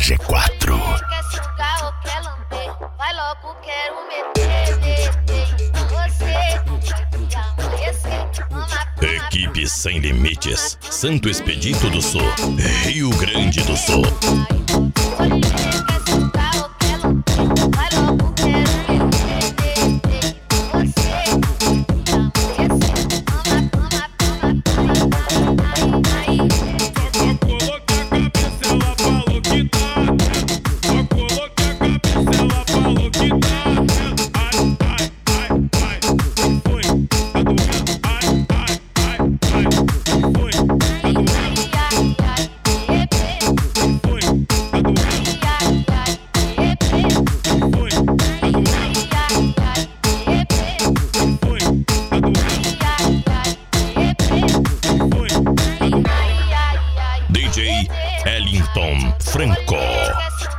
G4. Quer sugar ou quer lamber? Vai logo, quero meter. Você vai amanhecer. Equipe Sem Limites, Santo Expedito do Sul, Rio Grande do Sul. Quer sugar ou quer lamber? Vai logo, quero meter. Você vai DJ Ellington Franco.